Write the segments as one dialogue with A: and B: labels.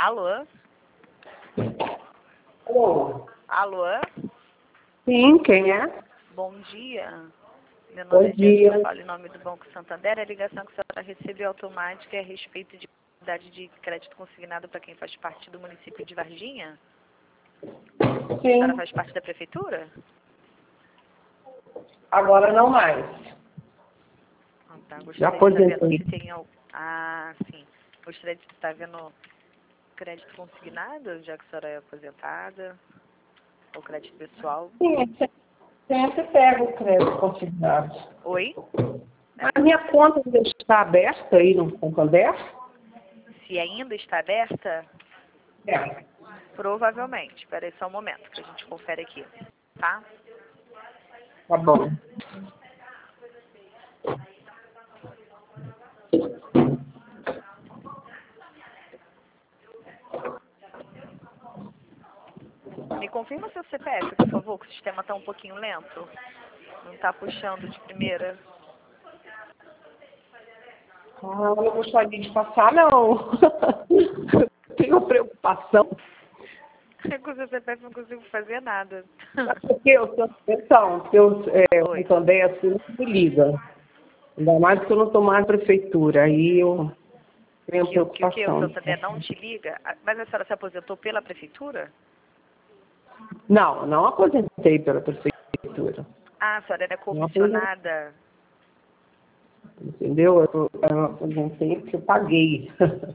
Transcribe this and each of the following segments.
A: Alô?
B: Alô?
A: Alô?
B: Sim, quem é?
A: Bom dia. Meu
B: Bom
A: nome é
B: dia.
A: Jéssica, eu falo em nome do Banco Santander. A ligação que a senhora recebeu automática é a respeito de unidade de crédito consignado para quem faz parte do município de Varginha? A senhora
B: Sim,
A: faz parte da prefeitura?
B: agora não mais.
A: Ah, tá.
B: Já
A: Gostaria de estar vendo
B: aposentei.
A: se tem... Ah, sim. Gostaria de estar vendo crédito consignado, já que a senhora é aposentada, ou crédito pessoal.
B: Sim, sempre pego o crédito consignado.
A: Oi?
B: A minha conta ainda está aberta aí no Santander?
A: Se ainda está aberta,
B: É.
A: provavelmente. Espera aí só um momento, que a gente confere aqui, tá?
B: Tá bom.
A: Me confirma seu CPF, por favor, que o sistema está um pouquinho lento. Não está puxando de primeira.
B: Eu não gostaria de passar, não. Tenho preocupação.
A: Com o seu CPF não consigo fazer nada.
B: Porque o
A: Oi.
B: Santander assim não me liga. Ainda mais que eu não estou mais na prefeitura. Aí eu tenho
A: Que o que? O
B: preocupação.
A: Santander não te liga? Mas a senhora se aposentou pela prefeitura?
B: Não aposentei pela prefeitura.
A: Ah, a senhora era
B: Não aposentei,
A: comissionada.
B: entendeu? Eu aposentei porque eu paguei.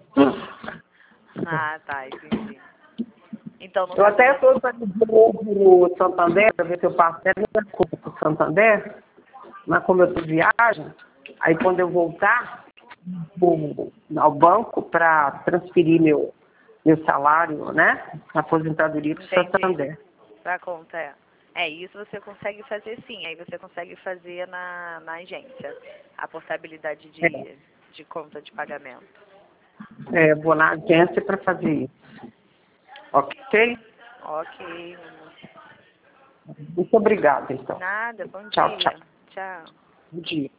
A: Ah, tá, entendi. Então não
B: Eu
A: se
B: até
A: aposentou.
B: estou para de novo no Santander, para ver se eu passo até minha conta para o Santander, mas como eu estou de viagem, aí quando eu voltar vou ao banco para transferir meu salário, né? Aposentadoria para o
A: Entendi.
B: Santander.
A: Pra conta, é. É, isso você consegue fazer sim. Aí você consegue fazer na agência. A portabilidade de conta de pagamento.
B: Vou na agência para fazer isso. Ok?
A: Ok.
B: Muito obrigada, então.
A: Nada, bom
B: Tchau, tchau.
A: dia. Tchau.
B: Bom dia.